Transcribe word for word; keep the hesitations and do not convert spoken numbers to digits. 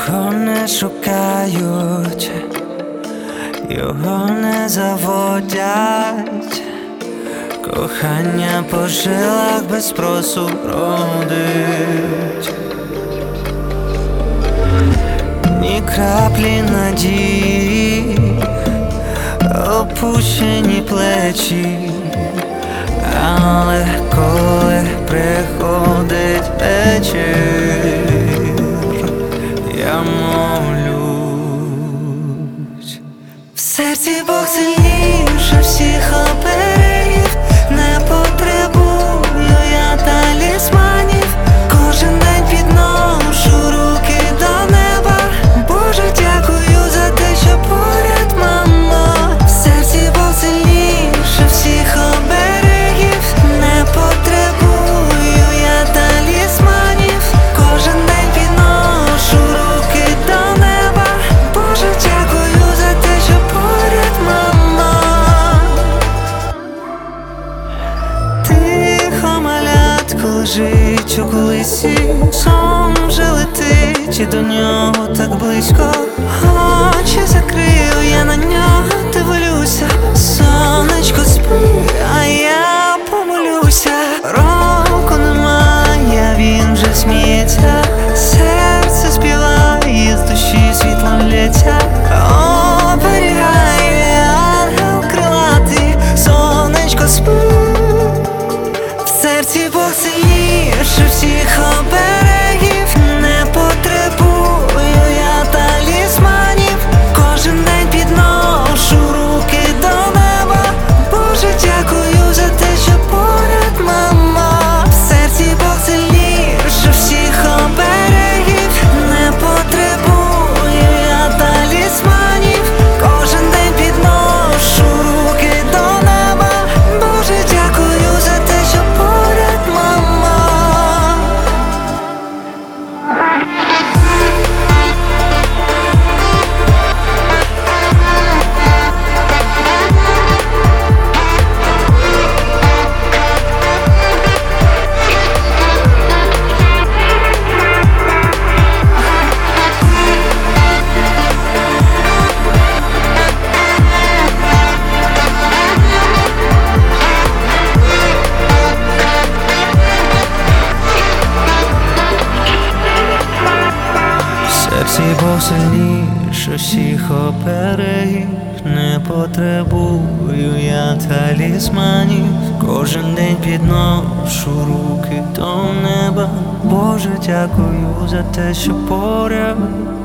Його не шукають, його не заводять, кохання по жилах без спросу родить. Ні краплі надії, опущені плечі, але коли приходить вечір, я молюсь. В серці Бог сильніше всіх оберегів, не потребую я талісманів. Кожен день підношу руки до неба. Боже, дякую за те, що поряд, мамо. В серці Бог сильніше всіх оберегів, не потребую я талісманів. Кожен день підношу руки до неба. Боже, дякую за те, що поряд, мамо. Тихо малятко лежить у колисі, сон вже летить і до нього так близько. Очі закрию, я на нього дивлюся. Сонечко спи, а я помолюся. Року немає, він вже сміється. Серце співає, з душі світлом лється. Оберігає ангел крилатий. Сонечко спи. В серці Бог сильніше всіх оберегів, не потребую я талісманів. Кожен день підношу руки до неба. Боже, дякую за те, що поряд, мамо. В серці Бог сильніше всіх оберегів, не потребую я талісманів. Кожен день підношу руки до неба. Боже, дякую за те, що поряд, мамо. В серці Бог сильніше всіх оберегів, не потребую я талісманів. Кожен день підношу руки до неба. Боже, дякую за те, що поряд.